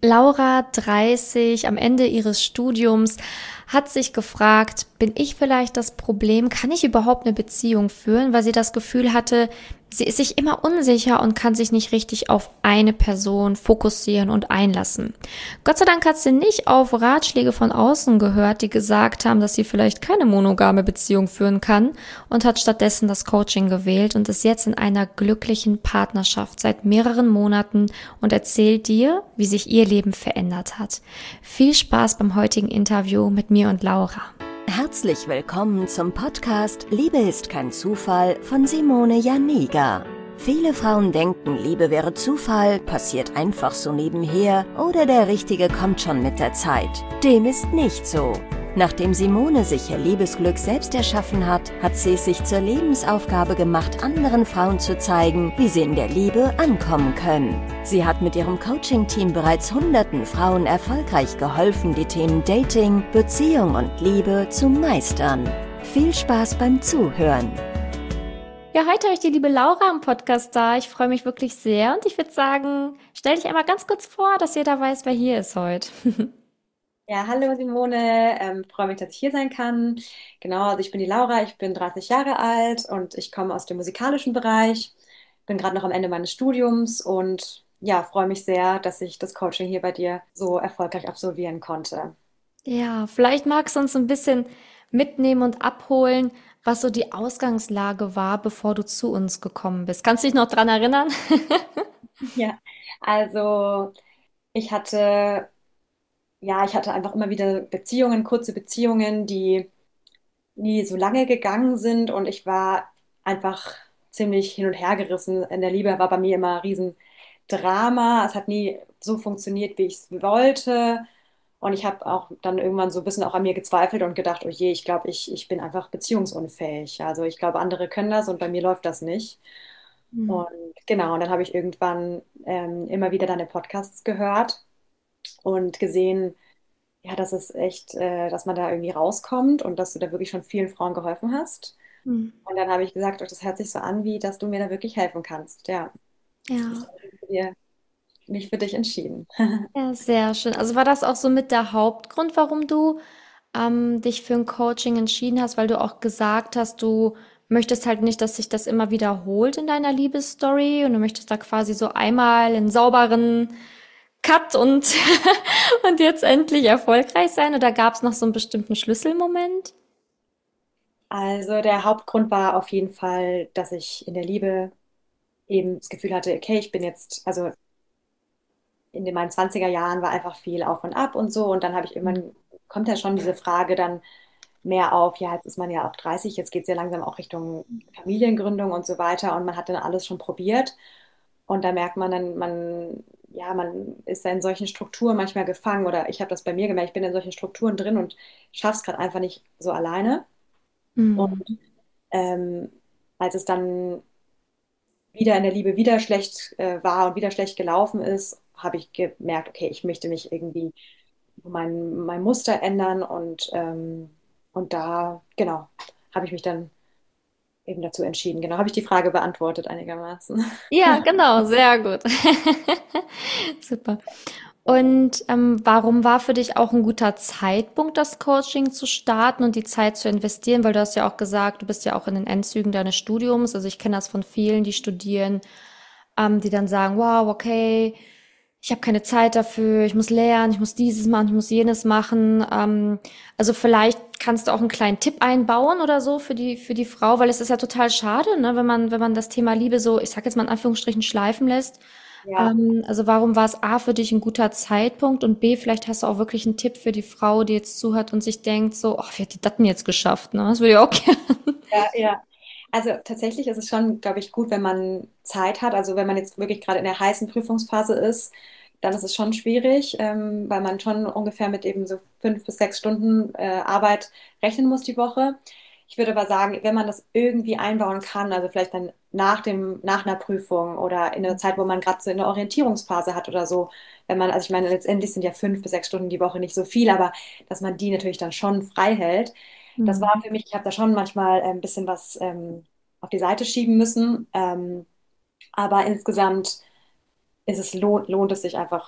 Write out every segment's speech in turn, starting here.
Laura, 30, am Ende ihres Studiums, hat sich gefragt, bin ich vielleicht das Problem? Kann ich überhaupt eine Beziehung führen? Weil sie das Gefühl hatte, sie ist sich immer unsicher und kann sich nicht richtig auf eine Person fokussieren und einlassen. Gott sei Dank hat sie nicht auf Ratschläge von außen gehört, die gesagt haben, dass sie vielleicht keine monogame Beziehung führen kann, und hat stattdessen das Coaching gewählt und ist jetzt in einer glücklichen Partnerschaft seit mehreren Monaten und erzählt dir, wie sich ihr Leben verändert hat. Viel Spaß beim heutigen Interview mit mir und Laura. Herzlich willkommen zum Podcast Liebe ist kein Zufall von Simone Janiga. Viele Frauen denken, Liebe wäre Zufall, passiert einfach so nebenher oder der Richtige kommt schon mit der Zeit. Dem ist nicht so. Nachdem Simone sich ihr Liebesglück selbst erschaffen hat, hat sie es sich zur Lebensaufgabe gemacht, anderen Frauen zu zeigen, wie sie in der Liebe ankommen können. Sie hat mit ihrem Coaching-Team bereits hunderten Frauen erfolgreich geholfen, die Themen Dating, Beziehung und Liebe zu meistern. Viel Spaß beim Zuhören. Ja, heute habe ich die liebe Laura am Podcast da. Ich freue mich wirklich sehr und ich würde sagen, stell dich einmal ganz kurz vor, dass jeder weiß, wer hier ist heute. Ja, hallo Simone, freue mich, dass ich hier sein kann. Genau, also ich bin die Laura, ich bin 30 Jahre alt und ich komme aus dem musikalischen Bereich, bin gerade noch am Ende meines Studiums und ja, freue mich sehr, dass ich das Coaching hier bei dir so erfolgreich absolvieren konnte. Ja, vielleicht magst du uns ein bisschen mitnehmen und abholen, was so die Ausgangslage war, bevor du zu uns gekommen bist. Kannst du dich noch dran erinnern? Ja, also ich hatte, ja, ich hatte einfach immer wieder Beziehungen, kurze Beziehungen, die nie so lange gegangen sind und ich war einfach ziemlich hin und her gerissen. In der Liebe war bei mir immer ein Riesendrama. Es hat nie so funktioniert, wie ich es wollte. Und ich habe auch dann irgendwann so ein bisschen auch an mir gezweifelt und gedacht, oh je, ich glaube, ich bin einfach beziehungsunfähig. Also ich glaube, andere können das und bei mir läuft das nicht. Hm. Und genau, und dann habe ich irgendwann immer wieder deine Podcasts gehört und gesehen, ja, das ist echt, dass man da irgendwie rauskommt und dass du da wirklich schon vielen Frauen geholfen hast. Hm. Und dann habe ich gesagt, oh, das hört sich so an, wie dass du mir da wirklich helfen kannst. Ja, Ja, mich für dich entschieden. ja, sehr schön. Also war das auch so mit der Hauptgrund, warum du dich für ein Coaching entschieden hast, weil du auch gesagt hast, du möchtest halt nicht, dass sich das immer wiederholt in deiner Liebesstory und du möchtest da quasi so einmal einen sauberen Cut und, und jetzt endlich erfolgreich sein? Oder gab es noch so einen bestimmten Schlüsselmoment? Also der Hauptgrund war auf jeden Fall, dass ich in der Liebe eben das Gefühl hatte, okay, ich bin jetzt, also in meinen 20er Jahren war einfach viel auf und ab und so. Und dann habe ich irgendwann, kommt ja schon diese Frage dann mehr auf, ja, jetzt ist man ja auch 30, jetzt geht es ja langsam auch Richtung Familiengründung und so weiter. Und man hat dann alles schon probiert. Und da merkt man dann, ja, man ist da in solchen Strukturen manchmal gefangen. Oder ich habe das bei mir gemerkt, ich bin in solchen Strukturen drin und schaffe es gerade einfach nicht so alleine. Und Mhm. ähm, als es dann wieder in der Liebe wieder schlecht war und wieder schlecht gelaufen ist, habe ich gemerkt, okay, ich möchte mich irgendwie mein Muster ändern und da, genau, habe ich mich dann eben dazu entschieden. Genau, habe ich die Frage beantwortet einigermaßen. Ja, genau, sehr gut. Super. Und warum war für dich auch ein guter Zeitpunkt, das Coaching zu starten und die Zeit zu investieren? Weil du hast ja auch gesagt, du bist ja auch in den Endzügen deines Studiums. Also ich kenne das von vielen, die studieren, die dann sagen, wow, okay, ich habe keine Zeit dafür, ich muss lernen, ich muss dieses machen, ich muss jenes machen. Also vielleicht kannst du auch einen kleinen Tipp einbauen oder so für die Frau, weil es ist ja total schade, ne, wenn man das Thema Liebe so, ich sag jetzt mal in Anführungsstrichen, schleifen lässt. Ja, Also warum war es A für dich ein guter Zeitpunkt und B, vielleicht hast du auch wirklich einen Tipp für die Frau, die jetzt zuhört und sich denkt so, ach, wie hat die das denn jetzt geschafft, ne? Das würde ich auch gerne. ja, ja. Also tatsächlich ist es schon, glaube ich, gut, wenn man Zeit hat. Also wenn man jetzt wirklich gerade in der heißen Prüfungsphase ist, dann ist es schon schwierig, weil man schon ungefähr mit eben so 5 bis 6 Stunden Arbeit rechnen muss die Woche. Ich würde aber sagen, wenn man das irgendwie einbauen kann, also vielleicht dann nach einer Prüfung oder in einer Zeit, wo man gerade so eine Orientierungsphase hat oder so, wenn man, also ich meine, letztendlich sind ja 5 bis 6 Stunden die Woche nicht so viel, aber dass man die natürlich dann schon frei hält. Das war Mhm. für mich, ich habe da schon manchmal ein bisschen was auf die Seite schieben müssen, aber insgesamt lohnt es sich einfach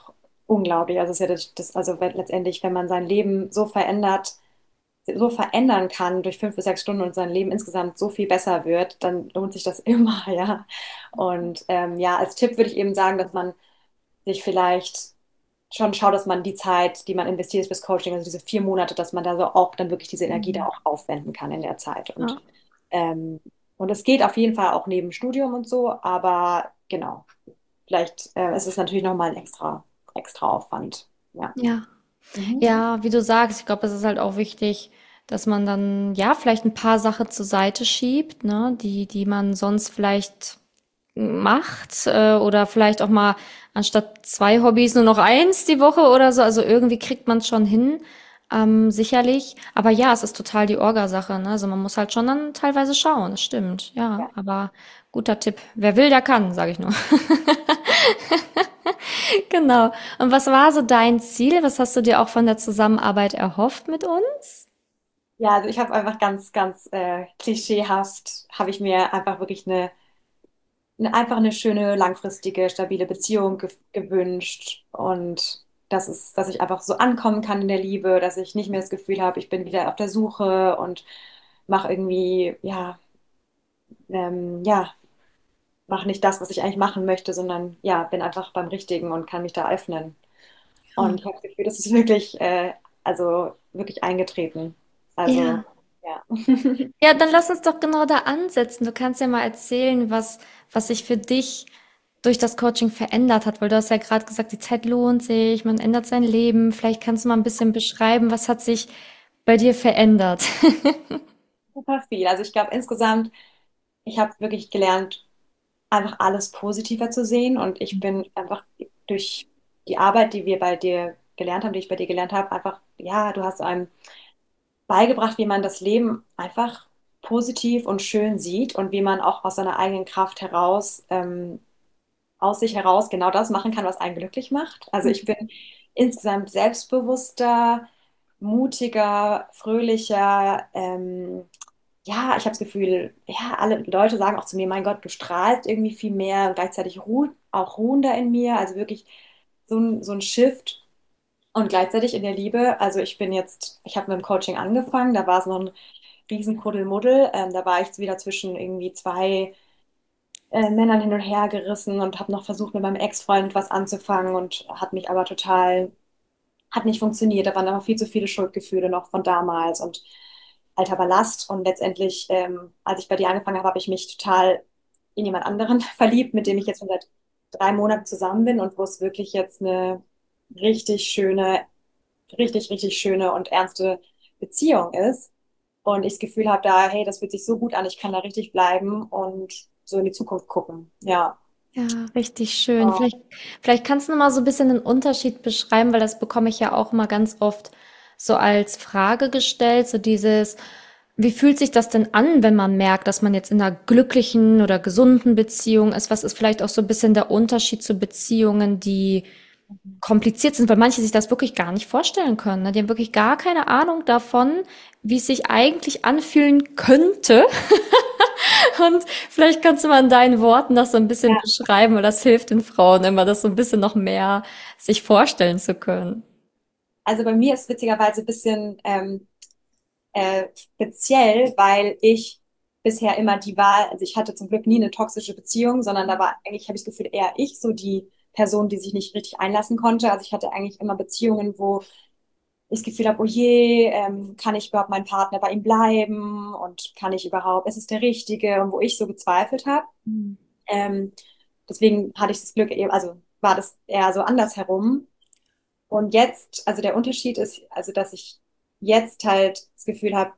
unglaublich. Also es ist ja also letztendlich, wenn man sein Leben so verändern kann durch 5 bis 6 Stunden und sein Leben insgesamt so viel besser wird, dann lohnt sich das immer, ja. Und ja, als Tipp würde ich eben sagen, dass man sich vielleicht schon schaut, dass man die Zeit, die man investiert fürs Coaching, also diese 4 Monate, dass man da so auch dann wirklich diese Energie da Mhm. auch aufwenden kann in der Zeit. Ja. Ähm, und es geht auf jeden Fall auch neben Studium und so, aber genau, vielleicht ist es natürlich nochmal ein extra Aufwand. Ja. Ja. Mhm. Ja, wie du sagst, ich glaube, es ist halt auch wichtig, dass man dann, ja, vielleicht ein paar Sachen zur Seite schiebt, ne, die man sonst vielleicht macht, oder vielleicht auch mal anstatt 2 Hobbys nur noch eins die Woche oder so. Also irgendwie kriegt man es schon hin, sicherlich. Aber ja, es ist total die Orga-Sache, ne? Also man muss halt schon dann teilweise schauen, das stimmt, ja. Ja. Aber guter Tipp. Wer will, der kann, sage ich nur. Genau. Und was war so dein Ziel? Was hast du dir auch von der Zusammenarbeit erhofft mit uns? Ja, also ich habe einfach ganz klischeehaft, habe ich mir einfach wirklich einfach eine schöne, langfristige, stabile Beziehung gewünscht und dass ich einfach so ankommen kann in der Liebe, dass ich nicht mehr das Gefühl habe, ich bin wieder auf der Suche und mache irgendwie, ja, mache nicht das, was ich eigentlich machen möchte, sondern ja, bin einfach beim Richtigen und kann mich da öffnen. Und ich habe das Gefühl, das ist wirklich, also wirklich eingetreten. Also, Ja. ja. Ja, dann lass uns doch genau da ansetzen. Du kannst ja mal erzählen, was sich für dich durch das Coaching verändert hat, weil du hast ja gerade gesagt, die Zeit lohnt sich, man ändert sein Leben. Vielleicht kannst du mal ein bisschen beschreiben, was hat sich bei dir verändert? Super viel. Also ich glaube insgesamt, ich habe wirklich gelernt, einfach alles positiver zu sehen. Und ich bin einfach durch die Arbeit, die wir bei dir gelernt haben, die ich bei dir gelernt habe, einfach, ja, du hast einem beigebracht, wie man das Leben einfach positiv und schön sieht und wie man auch aus seiner eigenen Kraft heraus, aus sich heraus genau das machen kann, was einen glücklich macht. Also ich bin insgesamt selbstbewusster, mutiger, fröhlicher, ja, ich habe das Gefühl, ja, alle Leute sagen auch zu mir, mein Gott, du strahlst irgendwie viel mehr und gleichzeitig ruht auch ruhender in mir, also wirklich so ein Shift und gleichzeitig in der Liebe, also ich habe mit dem Coaching angefangen, da war es noch ein riesen Kuddelmuddel, da war ich wieder zwischen irgendwie zwei Männern hin und her gerissen und habe noch versucht, mit meinem Ex-Freund was anzufangen und hat nicht funktioniert. Da waren aber viel zu viele Schuldgefühle noch von damals und alter Ballast. Und letztendlich, als ich bei dir angefangen habe, habe ich mich total in jemand anderen verliebt, mit dem ich jetzt schon seit 3 Monaten zusammen bin und wo es wirklich jetzt eine richtig schöne, richtig schöne und ernste Beziehung ist. Und ich das Gefühl habe da, hey, das fühlt sich so gut an, ich kann da richtig bleiben und so in die Zukunft gucken. Ja. Ja, richtig schön. Vielleicht kannst du noch mal so ein bisschen den Unterschied beschreiben, weil das bekomme ich ja auch immer ganz oft so als Frage gestellt, so dieses, wie fühlt sich das denn an, wenn man merkt, dass man jetzt in einer glücklichen oder gesunden Beziehung ist? Was ist vielleicht auch so ein bisschen der Unterschied zu Beziehungen, die kompliziert sind, weil manche sich das wirklich gar nicht vorstellen können, ne? Die haben wirklich gar keine Ahnung davon, wie es sich eigentlich anfühlen könnte. Und vielleicht kannst du mal in deinen Worten das so ein bisschen Ja. beschreiben, weil das hilft den Frauen immer, das so ein bisschen noch mehr sich vorstellen zu können. Also bei mir ist witzigerweise ein bisschen speziell, weil ich bisher immer die Wahl, also ich hatte zum Glück nie eine toxische Beziehung, sondern da war eigentlich, habe ich das Gefühl, eher ich so die Person, die sich nicht richtig einlassen konnte. Also ich hatte eigentlich immer Beziehungen, wo ich das Gefühl habe, oh je, kann ich überhaupt mein Partner bei ihm bleiben und kann ich überhaupt, ist es der Richtige und wo ich so gezweifelt habe. Mhm. Ähm, deswegen hatte ich das Glück, also war das eher so andersherum. Und jetzt, also der Unterschied ist, also dass ich jetzt halt das Gefühl habe,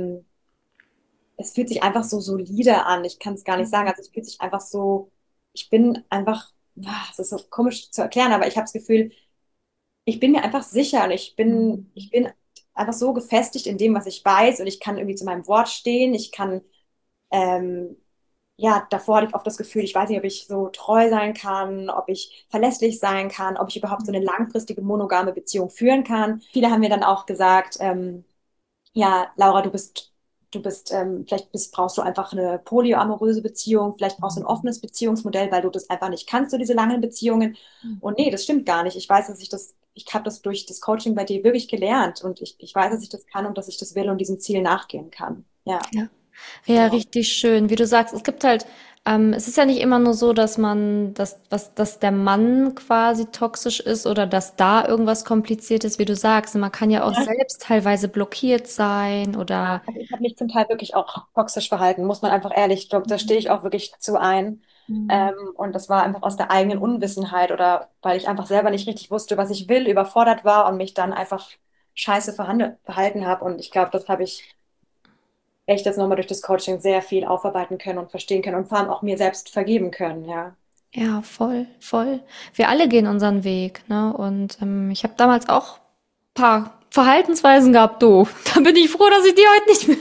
es fühlt sich einfach so solide an. Ich kann es gar nicht sagen. Also es fühlt sich einfach so, ich bin einfach, es ist so komisch zu erklären, aber ich habe das Gefühl, ich bin mir einfach sicher und ich bin einfach so gefestigt in dem, was ich weiß und ich kann irgendwie zu meinem Wort stehen. Ähm, ja, davor hatte ich oft das Gefühl, ich weiß nicht, ob ich so treu sein kann, ob ich verlässlich sein kann, ob ich überhaupt so eine langfristige monogame Beziehung führen kann. Viele haben mir dann auch gesagt, ja, Laura, du bist brauchst du einfach eine polyamoröse Beziehung, vielleicht brauchst du ein offenes Beziehungsmodell, weil du das einfach nicht kannst, so diese langen Beziehungen. Und nee, das stimmt gar nicht. Ich weiß, ich habe das durch das Coaching bei dir wirklich gelernt und ich weiß, dass ich das kann und dass ich das will und diesem Ziel nachgehen kann. Ja, Ja. Ja, genau. richtig schön. Wie du sagst, es gibt halt, es ist ja nicht immer nur so, dass der Mann quasi toxisch ist oder dass da irgendwas kompliziert ist, wie du sagst. Man kann ja auch Ja. selbst teilweise blockiert sein oder, Also ich habe mich zum Teil wirklich auch toxisch verhalten, muss man einfach ehrlich, ich glaube, da stehe ich auch wirklich zu ein. Mhm. Und das war einfach aus der eigenen Unwissenheit oder weil ich einfach selber nicht richtig wusste, was ich will, überfordert war und mich dann einfach scheiße verhalten habe. Und ich glaube, das habe ich echt jetzt nochmal durch das Coaching sehr viel aufarbeiten können und verstehen können und vor allem auch mir selbst vergeben können, ja. ja, voll, voll. Wir alle gehen unseren Weg, ne? Und ich habe damals auch ein paar Verhaltensweisen gehabt, du. Da bin ich froh, dass ich die heute nicht mehr.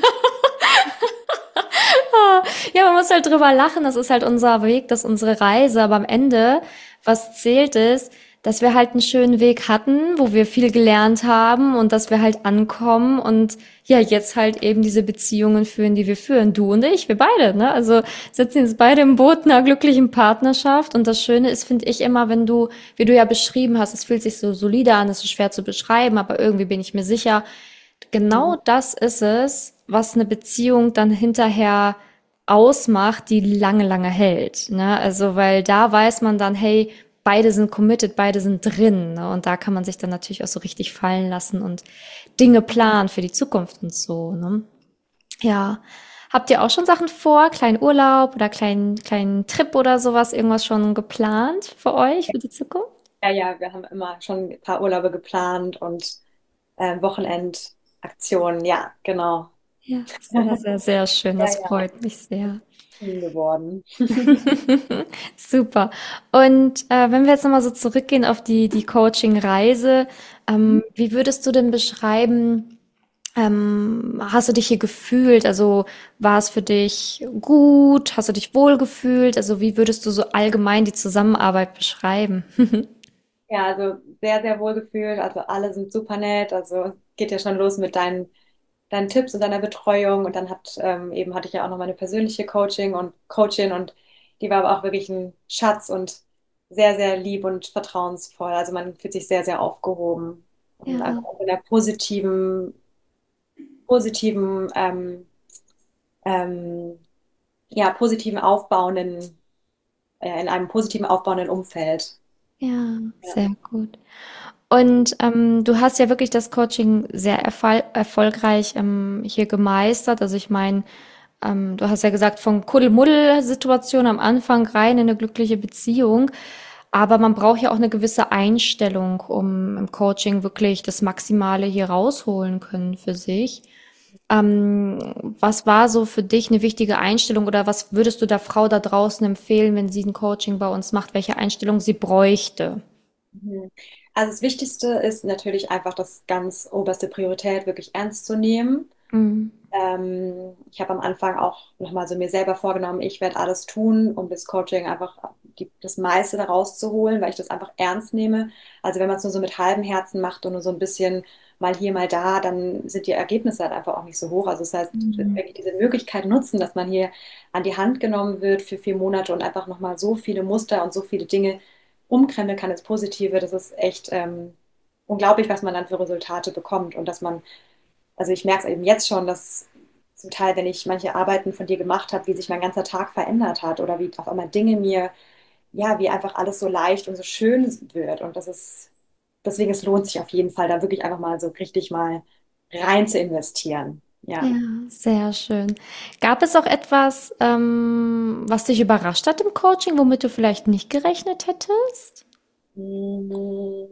Ja, man muss halt drüber lachen. Das ist halt unser Weg, das ist unsere Reise. Aber am Ende, was zählt ist, dass wir halt einen schönen Weg hatten, wo wir viel gelernt haben und dass wir halt ankommen und ja, jetzt halt eben diese Beziehungen führen, die wir führen. Du und ich, wir beide, ne? Also sitzen jetzt beide im Boot einer glücklichen Partnerschaft. Und das Schöne ist, finde ich immer, wenn du, wie du ja beschrieben hast, es fühlt sich so solide an, es ist schwer zu beschreiben, aber irgendwie bin ich mir sicher, genau Mhm. das ist es, was eine Beziehung dann hinterher ausmacht, die lange, lange hält. Ne? Also, weil da weiß man dann, hey, beide sind committed, beide sind drin. Ne? Und da kann man sich dann natürlich auch so richtig fallen lassen und Dinge planen für die Zukunft und so. Ne? Ja. Habt ihr auch schon Sachen vor? Kleinen Urlaub oder kleinen Trip oder sowas? Irgendwas schon geplant für euch, für die Zukunft? Ja, ja, wir haben immer schon ein paar Urlaube geplant und Wochenendaktionen, ja, genau. Ja, sehr, sehr, sehr schön. Ja, Das ja, freut mich sehr. Team geworden. Super. Und wenn wir jetzt nochmal so zurückgehen auf die Coaching-Reise, wie würdest du denn beschreiben, hast du dich hier gefühlt? Also war es für dich gut? Hast du dich wohl gefühlt? Also wie würdest du so allgemein die Zusammenarbeit beschreiben? Ja, also sehr, sehr wohl gefühlt. Also alle sind super nett. Also es geht ja schon los mit deinen Tipps und deiner Betreuung. Und dann hatte ich ja auch noch meine persönliche Coachin und die war aber auch wirklich ein Schatz und sehr, sehr lieb und vertrauensvoll. Also man fühlt sich sehr, sehr aufgehoben und einfach Ja, auch in einer positiven, ähm, ja, in einem positiven aufbauenden Umfeld. ja, Ja. sehr gut. Und du hast ja wirklich das Coaching sehr erfolgreich hier gemeistert. Also ich meine, du hast ja gesagt, von Kuddelmuddel-Situation am Anfang rein in eine glückliche Beziehung. Aber man braucht ja auch eine gewisse Einstellung, um im Coaching wirklich das Maximale hier rausholen können für sich. Was war so für dich eine wichtige Einstellung oder was würdest du der Frau da draußen empfehlen, wenn sie ein Coaching bei uns macht, welche Einstellung sie bräuchte? Mhm. Also das Wichtigste ist natürlich einfach das ganz oberste Priorität wirklich ernst zu nehmen. Mhm. Ich habe am Anfang auch nochmal so mir selber vorgenommen, ich werde alles tun, um das Coaching einfach das meiste daraus zu holen, weil ich das einfach ernst nehme. Also wenn man es nur so mit halbem Herzen macht und nur so ein bisschen mal hier, mal da, dann sind die Ergebnisse halt einfach auch nicht so hoch. Also das heißt, Mhm. wirklich diese Möglichkeit nutzen, dass man hier an die Hand genommen wird für 4 Monate und einfach nochmal so viele Muster und so viele Dinge umkrempeln kann ins Positive, das ist echt unglaublich, was man dann für Resultate bekommt und dass man also ich merke es eben jetzt schon, dass zum Teil, wenn ich manche Arbeiten von dir gemacht habe, wie sich mein ganzer Tag verändert hat oder wie auf einmal Dinge mir, ja, wie einfach alles so leicht und so schön wird. Und deswegen, es lohnt sich auf jeden Fall, da wirklich einfach mal so richtig mal rein zu investieren. Ja. Ja, sehr schön. Gab es auch etwas, was dich überrascht hat im Coaching, womit du vielleicht nicht gerechnet hättest? Mm,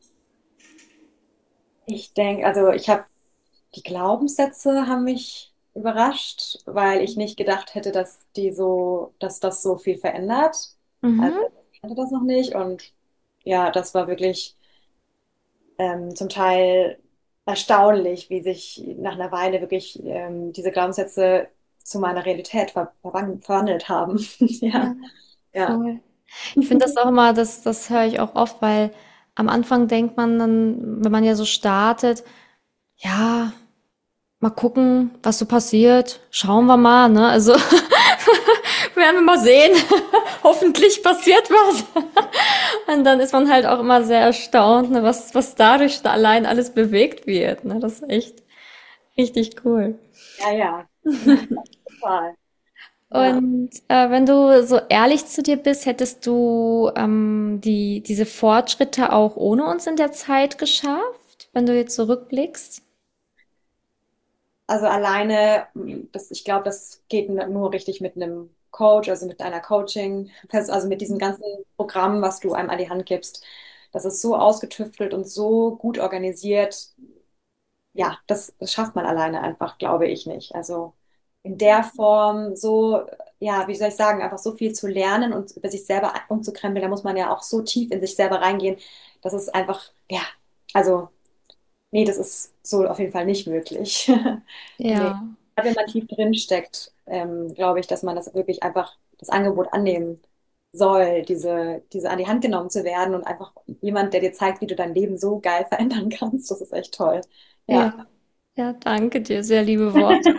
Ich denke, also die Glaubenssätze haben mich überrascht, weil ich nicht gedacht hätte, dass das so viel verändert. Also Mhm. ich kannte das noch nicht und ja, das war wirklich zum Teil erstaunlich, wie sich nach einer Weile wirklich diese Glaubenssätze zu meiner Realität verwandelt haben. Ja, Ja, ja. voll. Ich finde das auch immer, das höre ich auch oft, weil am Anfang denkt man dann, wenn man ja so startet, ja. mal gucken, was so passiert. Schauen wir mal, ne? Also werden wir mal sehen. Hoffentlich passiert was. Und dann ist man halt auch immer sehr erstaunt, ne, was dadurch da allein alles bewegt wird. Ne? Das ist echt richtig cool. Ja, ja, total. Ja. Und wenn du so ehrlich zu dir bist, hättest du diese Fortschritte auch ohne uns in der Zeit geschafft, wenn du jetzt zurückblickst? Also alleine, ich glaube, das geht nur richtig mit einem Coach, also mit einer Coaching, also mit diesem ganzen Programm, was du einem an die Hand gibst. Das ist so ausgetüftelt und so gut organisiert. Ja, das schafft man alleine einfach, glaube ich nicht. Also in der Form so, ja, wie soll ich sagen, einfach so viel zu lernen und über sich selber umzukrempeln, da muss man ja auch so tief in sich selber reingehen. Das ist einfach, ja, also, nee, das ist so auf jeden Fall nicht möglich. Nee. Ja, Gerade wenn man tief drin steckt, glaube ich, dass man das wirklich einfach das Angebot annehmen soll, diese an die Hand genommen zu werden und einfach jemand, der dir zeigt, wie du dein Leben so geil verändern kannst. Das ist echt toll. ja, Ja. ja, danke dir, sehr liebe Worte.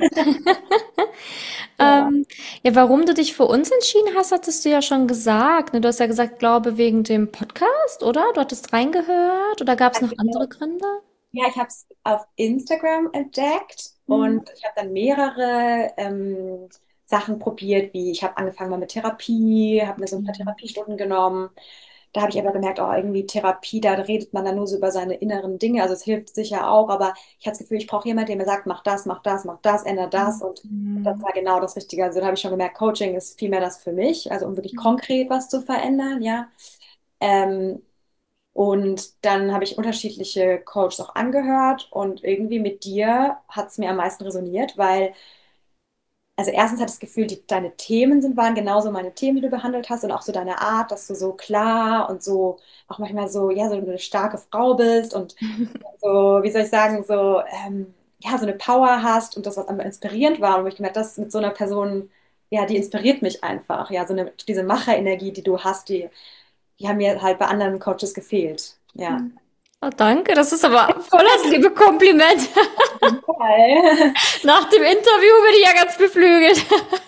Ja. Ja, warum du dich für uns entschieden hast, hattest du ja schon gesagt. Ne? Du hast ja gesagt, glaube wegen dem Podcast, oder? Du hattest reingehört oder gab es noch andere Gründe? Ja, ich habe es auf Instagram entdeckt Hm. und ich habe dann mehrere Sachen probiert, wie ich habe angefangen mal mit Therapie, habe mir so ein paar Therapiestunden genommen. Da habe ich aber gemerkt, oh, irgendwie Therapie, da redet man dann nur so über seine inneren Dinge. Also es hilft sicher auch, aber ich hatte das Gefühl, ich brauche jemanden, der mir sagt, mach das, mach das, mach das, ändere das. Und das Hm. war genau das Richtige. Also da habe ich schon gemerkt, Coaching ist viel mehr das für mich, also um wirklich konkret was zu verändern, ja. Ähm, und dann habe ich unterschiedliche Coaches auch angehört und irgendwie mit dir hat es mir am meisten resoniert, weil, also erstens hatte ich das Gefühl, deine Themen waren genauso meine Themen, die du behandelt hast und auch so deine Art, dass du so klar und so auch manchmal so, ja, so eine starke Frau bist und so, wie soll ich sagen, so, ja, so eine Power hast und das, was einfach inspirierend war und wo ich gemerkt, das mit so einer Person, ja, die inspiriert mich einfach, ja, diese Macherenergie, die du hast, die haben mir halt bei anderen Coaches gefehlt, ja. Oh, danke, das ist aber voll das liebe Kompliment. Geil. Nach dem Interview bin ich ja ganz beflügelt.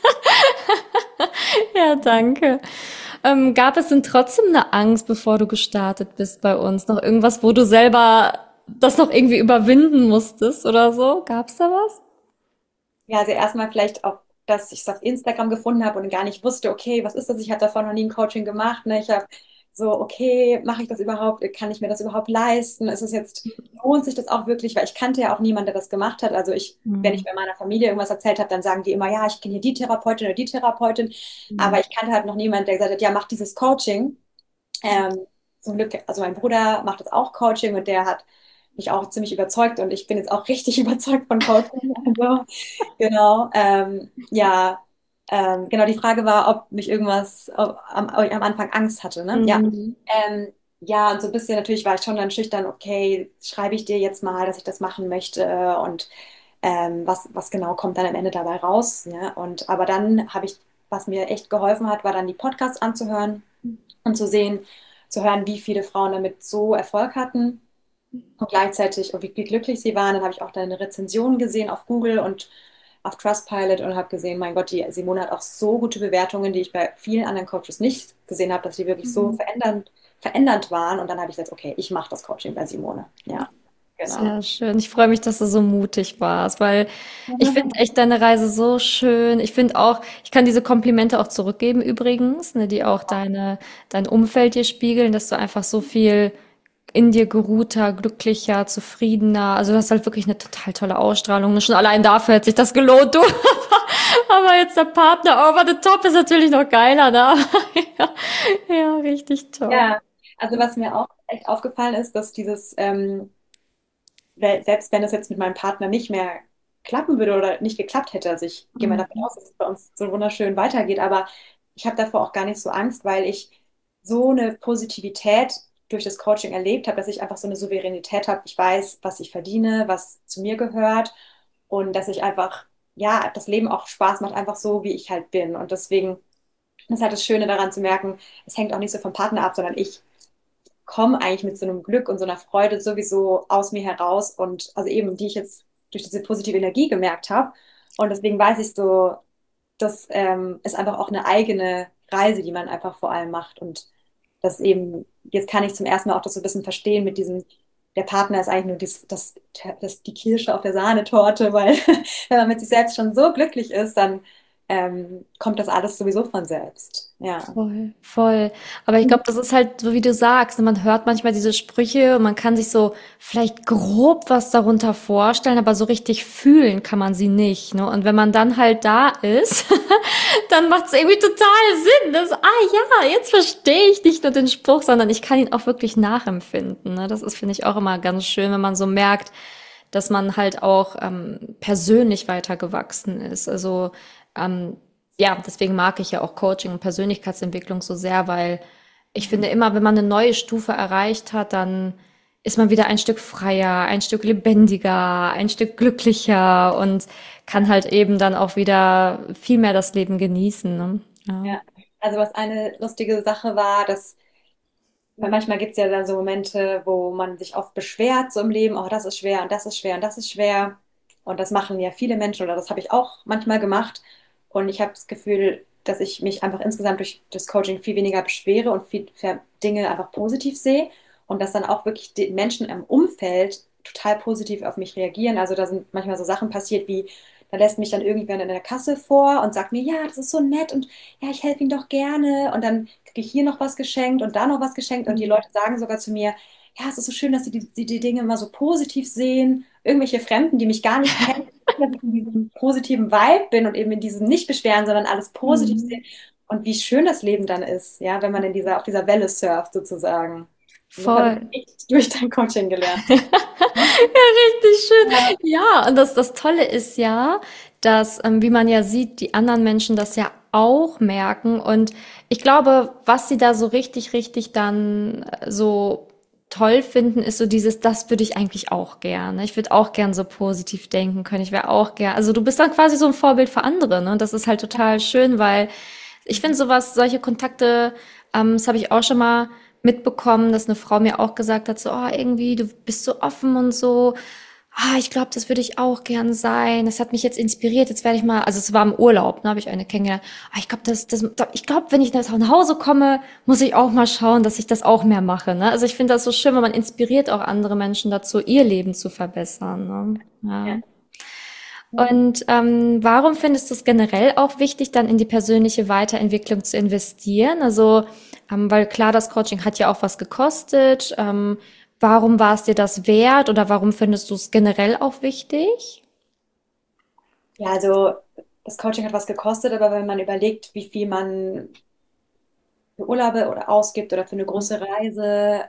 Ja, danke. Gab es denn trotzdem eine Angst, bevor du gestartet bist bei uns? Noch irgendwas, wo du selber das noch irgendwie überwinden musstest oder so? Gab's da was? Ja, also erstmal vielleicht auch, dass ich es auf Instagram gefunden habe und gar nicht wusste, okay, was ist das? Ich habe davon noch nie ein Coaching gemacht. Ne? Ich habe so, okay, mache ich das überhaupt? Kann ich mir das überhaupt leisten? Ist es jetzt, lohnt sich das auch wirklich? Weil ich kannte ja auch niemanden, der das gemacht hat. Also ich, wenn ich Hm. bei meiner Familie irgendwas erzählt habe, dann sagen die immer, ja, ich kenne hier die Therapeutin oder die Therapeutin. Aber ich kannte halt noch niemanden, der gesagt hat, ja, mach dieses Coaching. Ähm, zum Glück, also mein Bruder macht jetzt auch Coaching und der hat mich auch ziemlich überzeugt und ich bin jetzt auch richtig überzeugt von Coaching. Also, genau. Ja, genau. Die Frage war, ob mich irgendwas ob ich am Anfang Angst hatte, ne? Ja. Mhm. Ja, und so ein bisschen natürlich war ich schon dann schüchtern, okay, schreibe ich dir jetzt mal, dass ich das machen möchte und was genau kommt dann am Ende dabei raus. Ja? Und aber dann habe ich, was mir echt geholfen hat, war dann die Podcasts anzuhören und zu hören, wie viele Frauen damit so Erfolg hatten und gleichzeitig und wie glücklich sie waren. Dann habe ich auch deine Rezensionen gesehen auf Google und auf Trustpilot und habe gesehen, mein Gott, die Simone hat auch so gute Bewertungen, die ich bei vielen anderen Coaches nicht gesehen habe, dass die wirklich so verändernd waren. Und dann habe ich gesagt, okay, ich mache das Coaching bei Simone. Ja, genau. Sehr schön. Ich freue mich, dass du so mutig warst, weil ich finde echt deine Reise so schön. Ich finde auch, ich kann diese Komplimente auch zurückgeben übrigens, ne, die auch dein Umfeld dir spiegeln, dass du einfach so viel in dir geruhter, glücklicher, zufriedener, also du hast halt wirklich eine total tolle Ausstrahlung. Schon allein dafür hat sich das gelohnt, du. Aber jetzt der Partner over the top ist natürlich noch geiler, ne? Ja, ja, richtig toll. Ja, also was mir auch echt aufgefallen ist, dass selbst wenn es jetzt mit meinem Partner nicht mehr klappen würde oder nicht geklappt hätte, also ich gehe mal davon Mhm. aus, dass es bei uns so wunderschön weitergeht, aber ich habe davor auch gar nicht so Angst, weil ich so eine Positivität durch das Coaching erlebt habe, dass ich einfach so eine Souveränität habe. Ich weiß, was ich verdiene, was zu mir gehört und dass ich einfach, ja, das Leben auch Spaß macht, einfach so, wie ich halt bin. Und deswegen ist halt das Schöne daran zu merken, es hängt auch nicht so vom Partner ab, sondern ich komme eigentlich mit so einem Glück und so einer Freude sowieso aus mir heraus und also eben, die ich jetzt durch diese positive Energie gemerkt habe. Und deswegen weiß ich so, das ist einfach auch eine eigene Reise, die man einfach vor allem macht. Und das eben, jetzt kann ich zum ersten Mal auch das so ein bisschen verstehen mit diesem, der Partner ist eigentlich nur die Kirsche auf der Sahnetorte, weil wenn man mit sich selbst schon so glücklich ist, dann kommt das alles sowieso von selbst. Ja. Voll, voll. Aber ich glaube, das ist halt so, wie du sagst, ne, man hört manchmal diese Sprüche und man kann sich so vielleicht grob was darunter vorstellen, aber so richtig fühlen kann man sie nicht, ne? Und wenn man dann halt da ist, dann macht es irgendwie total Sinn. Ja, jetzt verstehe ich nicht nur den Spruch, sondern ich kann ihn auch wirklich nachempfinden, ne? Das ist, finde ich, auch immer ganz schön, wenn man so merkt, dass man halt auch persönlich weitergewachsen ist. Also ja, deswegen mag ich ja auch Coaching und Persönlichkeitsentwicklung so sehr, weil ich finde immer, wenn man eine neue Stufe erreicht hat, dann ist man wieder ein Stück freier, ein Stück lebendiger, ein Stück glücklicher und kann halt eben dann auch wieder viel mehr das Leben genießen. Ne? Ja. Ja. Also was eine lustige Sache war, dass weil manchmal gibt es ja dann so Momente, wo man sich oft beschwert so im Leben, oh, das ist schwer und das ist schwer und das ist schwer. Und das machen ja viele Menschen oder das habe ich auch manchmal gemacht. Und ich habe das Gefühl, dass ich mich einfach insgesamt durch das Coaching viel weniger beschwere und viel Dinge einfach positiv sehe und dass dann auch wirklich die Menschen im Umfeld total positiv auf mich reagieren. Also da sind manchmal so Sachen passiert wie, da lässt mich dann irgendwer in der Kasse vor und sagt mir, ja, das ist so nett und ja, ich helfe Ihnen doch gerne. Und dann kriege ich hier noch was geschenkt und da noch was geschenkt. Und die Leute sagen sogar zu mir, ja, es ist so schön, dass Sie die Dinge immer so positiv sehen. Irgendwelche Fremden, die mich gar nicht kennen, dass ich in diesem positiven Vibe bin und eben in diesem nicht beschweren, sondern alles positiv Mhm. sehen. Und wie schön das Leben dann ist, ja, wenn man auf dieser Welle surft sozusagen. Und das habe Voll. ich echt durch dein Coaching gelernt. Richtig Ja, schön. Ja, und das Tolle ist ja, dass, wie man ja sieht, die anderen Menschen das ja auch merken. Und ich glaube, was sie da so richtig, richtig dann so toll finden, ist so dieses, das würde ich eigentlich auch gerne. Ich würde auch gern so positiv denken können. Ich wäre auch gern, also du bist dann quasi so ein Vorbild für andere, ne? Und das ist halt total schön, weil ich finde sowas, solche Kontakte, das habe ich auch schon mal mitbekommen, dass eine Frau mir auch gesagt hat, so, oh, irgendwie, du bist so offen und so. Ah, ich glaube, das würde ich auch gern sein. Das hat mich jetzt inspiriert. Jetzt werde ich mal, also es war im Urlaub, ne, habe ich eine kennengelernt. Ah, ich glaube, ich glaube, wenn ich nach Hause komme, muss ich auch mal schauen, dass ich das auch mehr mache. Ne? Also ich finde das so schön, weil man inspiriert auch andere Menschen dazu, ihr Leben zu verbessern. Ne? Ja. ja. Und warum findest du es generell auch wichtig, dann in die persönliche Weiterentwicklung zu investieren? Also, weil klar, das Coaching hat ja auch was gekostet. Warum war es dir das wert oder warum findest du es generell auch wichtig? Ja, also das Coaching hat was gekostet, aber wenn man überlegt, wie viel man für Urlaube oder ausgibt oder für eine große Reise,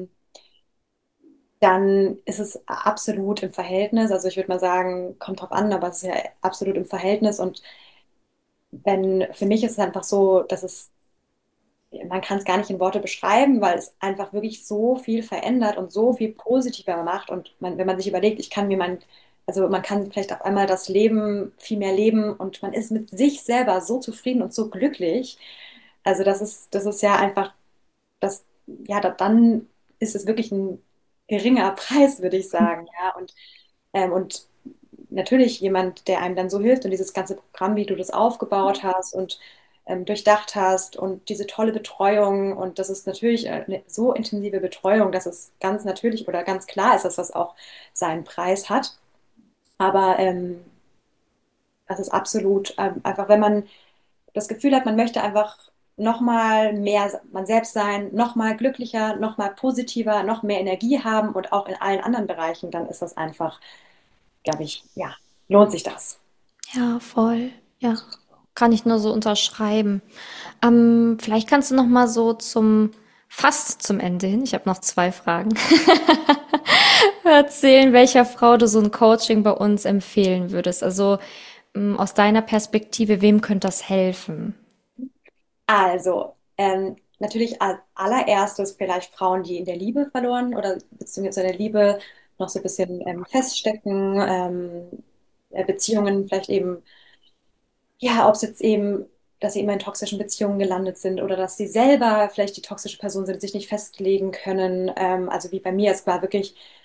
dann ist es absolut im Verhältnis. Also ich würde mal sagen, kommt drauf an, aber es ist ja absolut im Verhältnis. Und wenn für mich ist es einfach so, dass es, man kann es gar nicht in Worte beschreiben, weil es einfach wirklich so viel verändert und so viel positiver macht. Und wenn man sich überlegt, ich kann mir also man kann vielleicht auf einmal das Leben viel mehr leben und man ist mit sich selber so zufrieden und so glücklich. Also das ist ja einfach ja, dann ist es wirklich ein geringer Preis, würde ich sagen, ja. Und natürlich jemand, der einem dann so hilft und dieses ganze Programm, wie du das aufgebaut hast und durchdacht hast und diese tolle Betreuung und das ist natürlich eine so intensive Betreuung, dass es ganz natürlich oder ganz klar ist, dass das auch seinen Preis hat. Aber das ist absolut einfach, wenn man das Gefühl hat, man möchte einfach noch mal mehr man selbst sein, noch mal glücklicher, noch mal positiver, noch mehr Energie haben und auch in allen anderen Bereichen, dann ist das einfach, glaube ich, ja, lohnt sich das. Ja, voll. Ja, kann ich nur so unterschreiben. Vielleicht kannst du noch mal so fast zum Ende hin, ich habe noch zwei Fragen, erzählen, welcher Frau du so ein Coaching bei uns empfehlen würdest. Also aus deiner Perspektive, wem könnte das helfen? Also, natürlich als allererstes vielleicht Frauen, die in der Liebe verloren oder beziehungsweise in der Liebe noch so ein bisschen feststecken, Beziehungen vielleicht eben ja, ob es jetzt eben, dass sie immer in toxischen Beziehungen gelandet sind oder dass sie selber vielleicht die toxische Person sind, sich nicht festlegen können. Also wie bei mir, es war wirklich,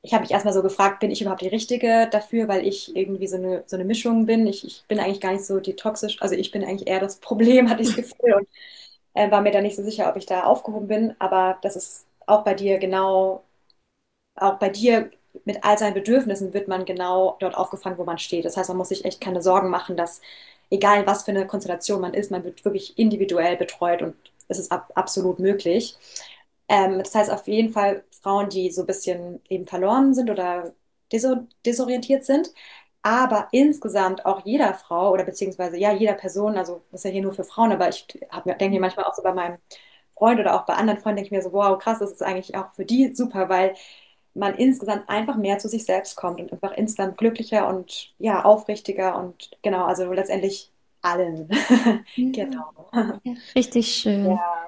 ich habe mich erstmal so gefragt, bin ich überhaupt die Richtige dafür, weil ich irgendwie so eine Mischung bin. Ich bin eigentlich gar nicht so die toxisch, also ich bin eigentlich eher das Problem, hatte ich das Gefühl, und war mir da nicht so sicher, ob ich da aufgehoben bin. Aber das ist auch bei dir genau, auch bei dir mit all seinen Bedürfnissen wird man genau dort aufgefangen, wo man steht. Das heißt, man muss sich echt keine Sorgen machen, dass egal was für eine Konstellation man ist, man wird wirklich individuell betreut und es ist absolut möglich. Das heißt auf jeden Fall Frauen, die so ein bisschen eben verloren sind oder desorientiert sind, aber insgesamt auch jeder Frau oder beziehungsweise ja jeder Person, also das ist ja hier nur für Frauen, aber ich denke mir manchmal auch so bei meinem Freund oder auch bei anderen Freunden, denke ich mir so, wow, krass, das ist eigentlich auch für die super, weil man insgesamt einfach mehr zu sich selbst kommt und einfach insgesamt glücklicher und ja, aufrichtiger und genau, also letztendlich allen. Ja, Genau. ja, richtig schön. Ja.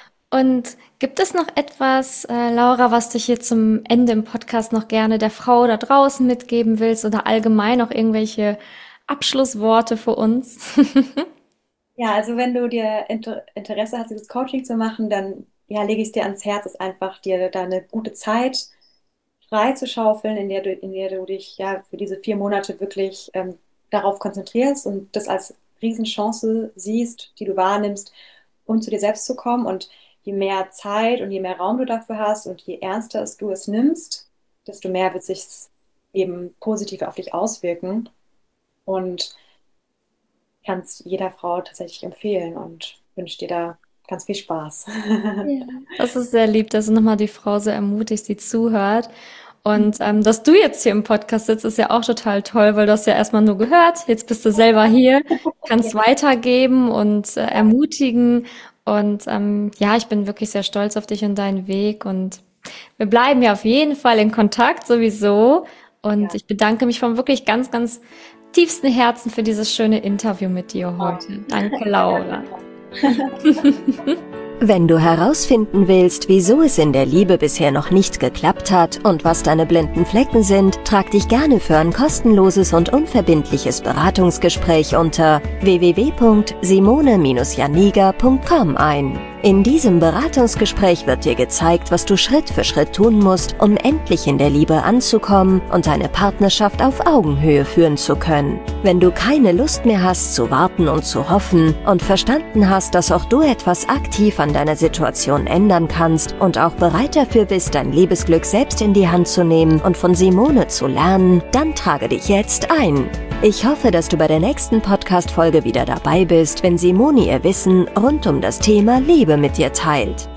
Und gibt es noch etwas, Laura, was du hier zum Ende im Podcast noch gerne der Frau da draußen mitgeben willst oder allgemein noch irgendwelche Abschlussworte für uns? Ja, also wenn du dir Interesse hast, dieses Coaching zu machen, dann ja, lege ich es dir ans Herz, ist einfach dir da eine gute Zeit frei zu schaufeln, in der du dich ja für diese 4 Monate wirklich darauf konzentrierst und das als Riesenchance siehst, die du wahrnimmst, um zu dir selbst zu kommen. Und je mehr Zeit und je mehr Raum du dafür hast und je ernster du es nimmst, desto mehr wird sich eben positiv auf dich auswirken. Und kann es jeder Frau tatsächlich empfehlen und wünsche dir da ganz viel Spaß. Ja. Das ist sehr lieb, dass du nochmal die Frau so ermutigst, die zuhört. Und dass du jetzt hier im Podcast sitzt, ist ja auch total toll, weil du hast ja erstmal nur gehört, jetzt bist du selber hier, kannst weitergeben und ermutigen. Und ja, ich bin wirklich sehr stolz auf dich und deinen Weg. Und wir bleiben ja auf jeden Fall in Kontakt sowieso. Und Ja. ich bedanke mich vom wirklich ganz, ganz tiefsten Herzen für dieses schöne Interview mit dir heute. Danke, Laura. Wenn du herausfinden willst, wieso es in der Liebe bisher noch nicht geklappt hat und was deine blinden Flecken sind, trag dich gerne für ein kostenloses und unverbindliches Beratungsgespräch unter www.simone-janiga.com ein. In diesem Beratungsgespräch wird dir gezeigt, was du Schritt für Schritt tun musst, um endlich in der Liebe anzukommen und deine Partnerschaft auf Augenhöhe führen zu können. Wenn du keine Lust mehr hast zu warten und zu hoffen und verstanden hast, dass auch du etwas aktiv an deiner Situation ändern kannst und auch bereit dafür bist, dein Liebesglück selbst in die Hand zu nehmen und von Simone zu lernen, dann trage dich jetzt ein. Ich hoffe, dass du bei der nächsten Podcast-Folge wieder dabei bist, wenn Simone ihr Wissen rund um das Thema Liebe mit dir teilt.